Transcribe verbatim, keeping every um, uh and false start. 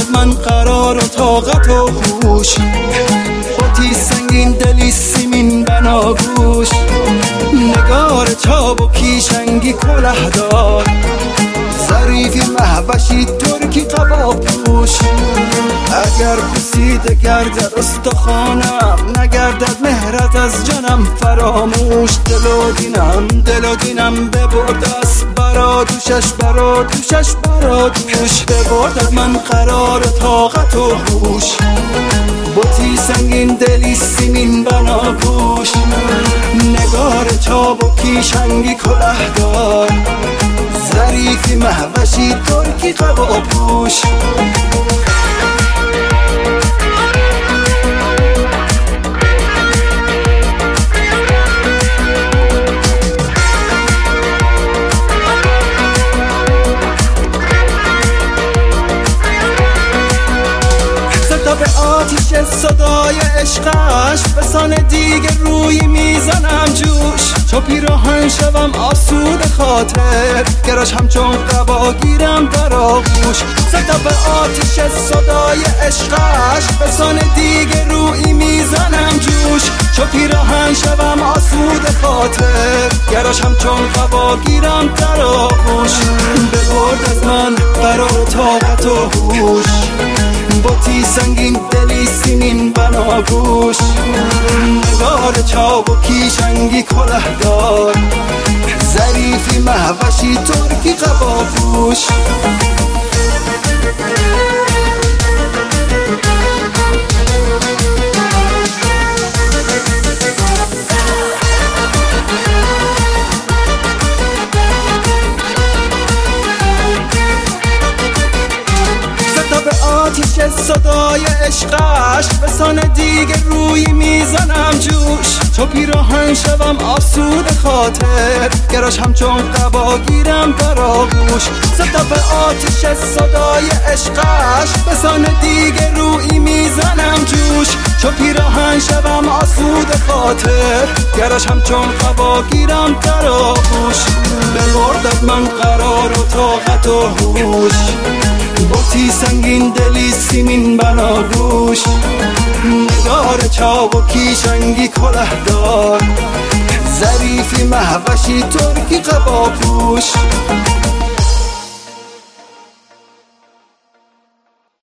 من قرار و طاقت و هوش، بطی سنگین دلی سیمین بناگوش، نگار چابکی شنگی کله دار، ظریفی مهوشی ترکی قبا پوش. اگر پوسیده گردد استخوانم، نگردد مهرت از جانم فراموش. دل و دینم دل و دینم ببرد از برا دوشش برا دوشش برا دوش، ببرد من قرار طاقت و هوش، بطی سنگین دلی سیمین بناگوش، نگار چابکی شنگی کله دار، ظریفی مهوشی ترکی قبا پوش. به آتیش صدای عشقش بسان دیگه روی میزنم جوش، چو پیراهن شوم آسود خاطر، گراش همچون قبا گیرم در آغوش. زده به آتیش صدای عشقش بسان دیگه روی میزنم جوش، چو پیراهن شوم آسود خاطر، گراش همچون قبا گیرم در آغوش. ببرد از من قرار طاقت و هوش، بطی سنگین دلی سیمین بناگوش، نگار چابکی شنگی کله دار، ظریفی مهوشی ترکی قبا پوش. آتیش صدای عشقش بسان دیگه روی میزنم جوش، چو پیراهن شوم آسود خاطر، گراش همچون قبا گیرم در آغوش. زده به آتیش صدای عشقش بسان دیگه روی میزنم جوش، چو پیراهن شوم آسود خاطر، گراش همچون قبا گیرم در آغوش. ببرد من قرار و طاقت و هوش، بطی سنگین دلی سیمین بناگوش، نگار چابکی شنگی کله دار، ظریفی مهوشی ترکی قبا پوش.